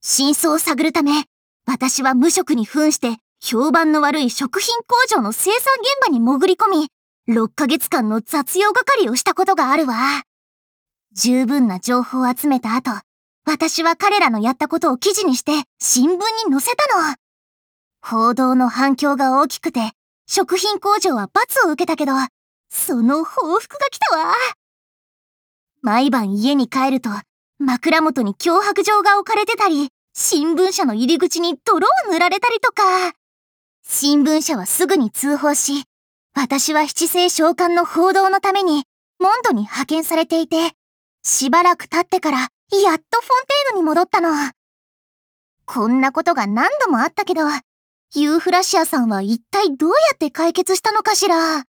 真相を探るため、私は無職に扮して評判の悪い食品工場の生産現場に潜り込み、6ヶ月間の雑用係をしたことがあるわ。十分な情報を集めた後、私は彼らのやったことを記事にして新聞に載せたの。報道の反響が大きくて、食品工場は罰を受けたけど、その報復が来たわ。毎晩家に帰ると、枕元に脅迫状が置かれてたり、新聞社の入り口に泥を塗られたりとか。新聞社はすぐに通報し、私は七星召喚の報道のために、モンドに派遣されていて、しばらく経ってから、やっとフォンテーヌに戻ったの。こんなことが何度もあったけど、ユーフラシアさんは一体どうやって解決したのかしら。